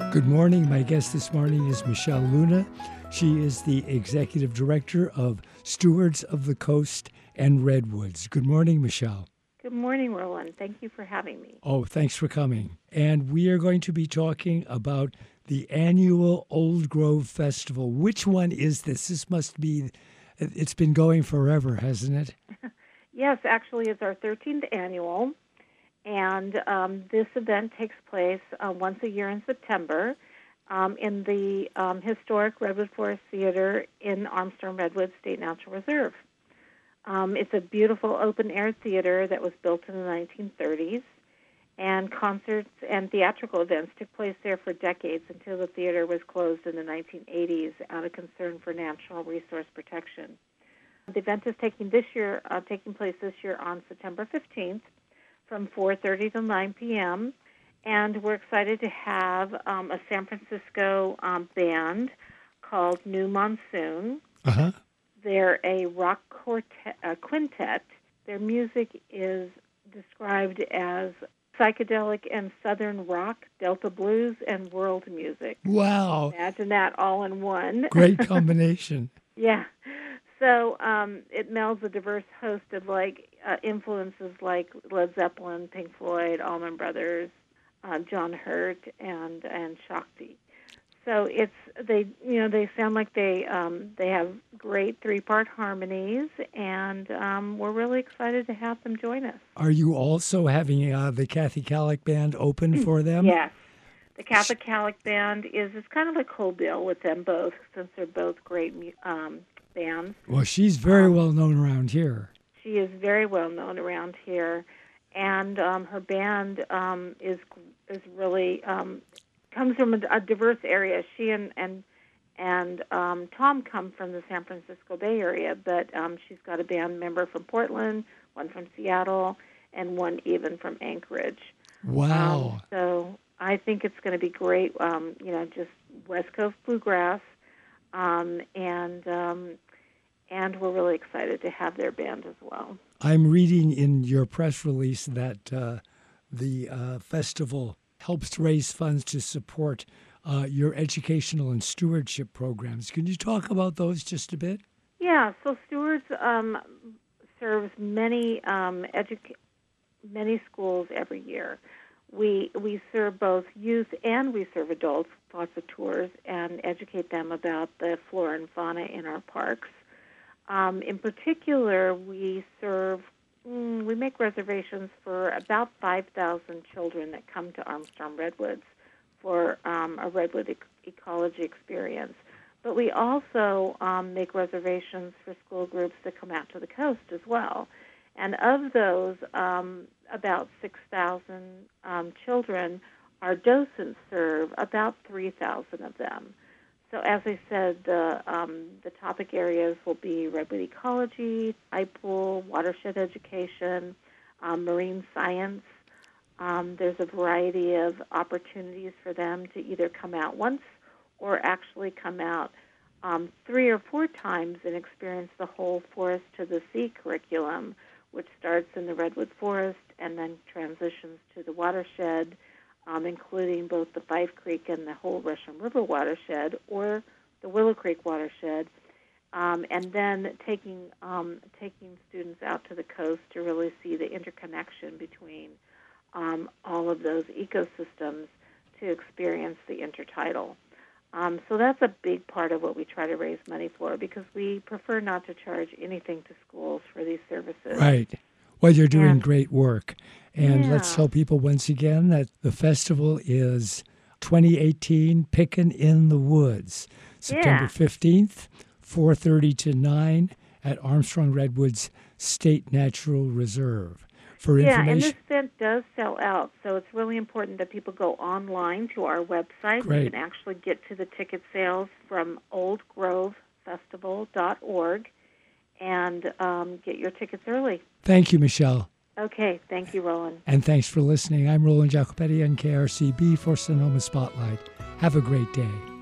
Good morning. My guest this morning is Michelle Luna. She is the Executive Director of Stewards of the Coast and Redwoods. Good morning, Michelle. Good morning, Roland. Thank you for having me. Oh, thanks for coming. And we are going to be talking about the annual Old Grove Festival. Which one is this? This must be, it's been going forever, hasn't it? Yes, actually, it's our 13th annual. And this event takes place once a year in September in the historic Redwood Forest Theater in Armstrong Redwood State Natural Reserve. It's a beautiful open-air theater that was built in the 1930s, and concerts and theatrical events took place there for decades until the theater was closed in the 1980s out of concern for natural resource protection. The event is taking place this year on September 15th. From 4:30 to 9 p.m., and we're excited to have a San Francisco band called New Monsoon. Uh-huh. They're a rock quintet. Their music is described as psychedelic and southern rock, Delta blues, and world music. Wow. Imagine that all in one. Great combination. Yeah. So it melds a diverse host of influences like Led Zeppelin, Pink Floyd, Allman Brothers, John Hurt, and Shakti. So they sound like they have great three-part harmonies, and we're really excited to have them join us. Are you also having the Kathy Kallick Band open for them? Yes. The Kathy Kallick Band it's kind of a cold bill with them both, since they're both great bands. Well, she's very well known around here. She is very well known around here, and her band is really comes from a diverse area. She and Tom come from the San Francisco Bay Area, but she's got a band member from Portland, one from Seattle, and one even from Anchorage. Wow! So I think it's going to be great. Just West Coast bluegrass, and we're really excited to have their band as well. I'm reading in your press release that the festival helps raise funds to support your educational and stewardship programs. Can you talk about those just a bit? Yeah, so Stewards serves many schools every year. We serve both youth and we serve adults, lots of tours, and educate them about the flora and fauna in our parks. In particular, we make reservations for about 5,000 children that come to Armstrong Redwoods for a redwood ecology experience. But we also make reservations for school groups that come out to the coast as well. And of those, about 6,000 children, our docents serve about 3,000 of them. So as I said, the topic areas will be redwood ecology, tide pool, watershed education, marine science. There's a variety of opportunities for them to either come out once or actually come out 3 or 4 times and experience the whole Forest to the Sea curriculum, which starts in the Redwood Forest and then transitions to the watershed, including both the Five Creek and the whole Russian River watershed or the Willow Creek watershed, and then taking students out to the coast to really see the interconnection between all of those ecosystems to experience the intertidal. So that's a big part of what we try to raise money for, because we prefer not to charge anything to schools for these services. Right. Well, you're doing great work. And let's tell people once again that the festival is 2018 Pickin' in the Woods, September 15th, 4:30 to 9 at Armstrong Redwoods State Natural Reserve. For information, and this event does sell out, so it's really important that people go online to our website. Great. You can actually get to the ticket sales from oldgrovefestival.org and get your tickets early. Thank you, Michelle. Okay, thank you, Roland. And thanks for listening. I'm Roland Jacopetti on KRCB for Sonoma Spotlight. Have a great day.